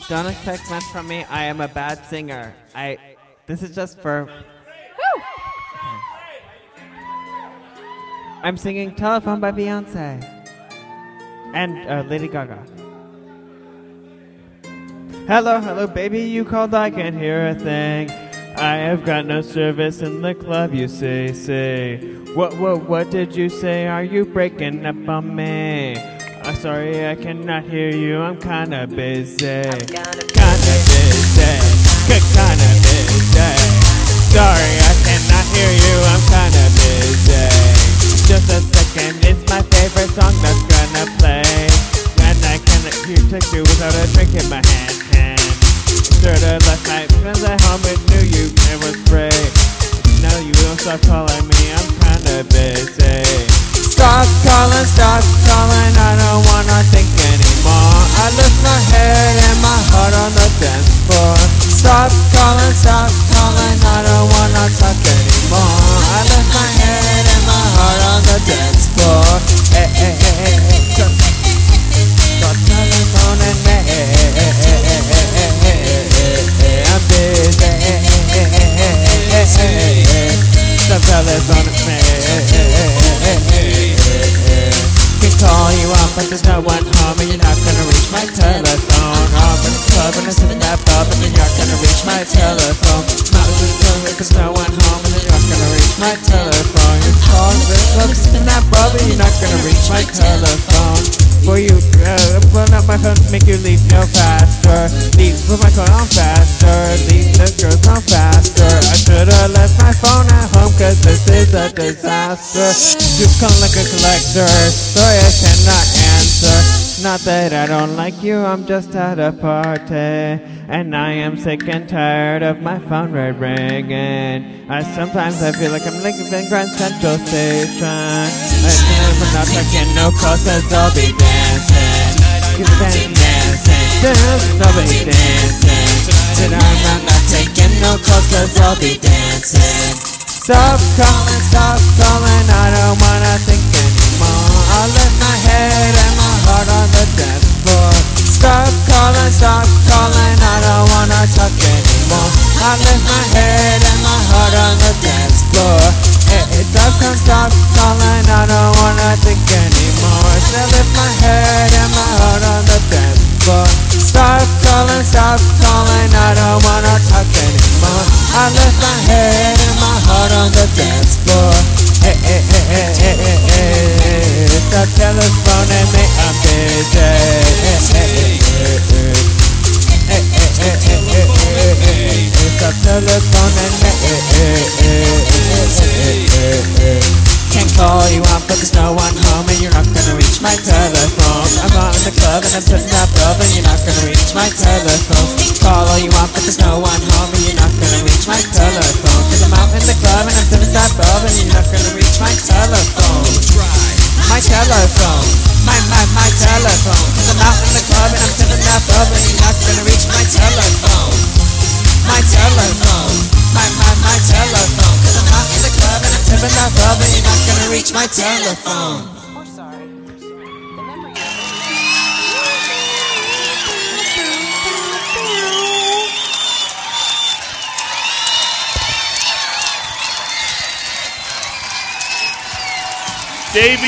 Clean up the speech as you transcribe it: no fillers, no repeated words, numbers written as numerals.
Don't expect much from me. I am a bad singer. This is just for... Woo! I'm singing Telephone by Beyonce. And Lady Gaga. Hello, hello, baby, you called, I can't hear a thing. I have got no service in the club, you say. What did you say? Are you breaking up on me? Sorry, I cannot hear you, I'm kinda busy. Kinda busy. Sorry, I cannot hear you, I'm kinda busy. Just a second, it's my favorite song that's gonna play. And I cannot text you without a drink in my hand. Should've left my friends at home and knew you never spray. No, you don't stop calling me, I'm kinda busy. Stop calling, I don't wanna think anymore. I left my head and my heart on the dance floor. Stop calling, I don't wanna talk anymore. I left my head and my heart on the dance floor. Stop telephoning me, I'm busy. Stop telephoning me. Can call you up, but there's no one home, and you're not gonna reach my telephone. I'm in the club and I'm sitting that pub, and you're not gonna reach my telephone. Not in the club, there's no one home, and you're not gonna reach my telephone. You're calling the club, sitting that pub, and you're not gonna reach my telephone. For you, pulling up my phone to make you leave no faster. Put my phone on faster. Leave the girls on faster. I should've left my phone at home, cause this is a disaster. You come like a collector. Sorry, I cannot answer. Not that I don't like you, I'm just at a party. And I am sick and tired of my phone ringing. Sometimes I feel like I'm living in Grand Central Station. I'm not taking no calls, cause I'll be dancing. Dancing, I'll be dancing. And I'm not taking no calls, cause I'll be dancing. Stop calling, I don't wanna think anymore. I left my head and my heart on the dance floor. Stop calling, I don't wanna talk anymore. I left my head and my heart on the dance floor. Stop calling, I don't wanna think anymore. I left my head and my heart on the dance floor. Stop calling, I don't wanna talk anymore. I left my head and my heart on the dance floor. Stop telephoning me, I'm busy. Stop telephoning me. Can't call you up, but there's no one home, and you're not gonna reach my telephone. I'm out in the club and I'm sitting up, and you're not gonna reach my telephone. Call you up, but there's no one home, and you're not gonna reach my telephone. Cause I'm out in the club and I'm sitting up, and you're not gonna reach my telephone. My telephone, my telephone. Cause I'm out in the club and I'm sitting up, and you're not gonna reach my telephone. My telephone, my telephone. Cause I'm out in the club and I'm sitting up, and you're not gonna reach my telephone. Or sorry. Davey.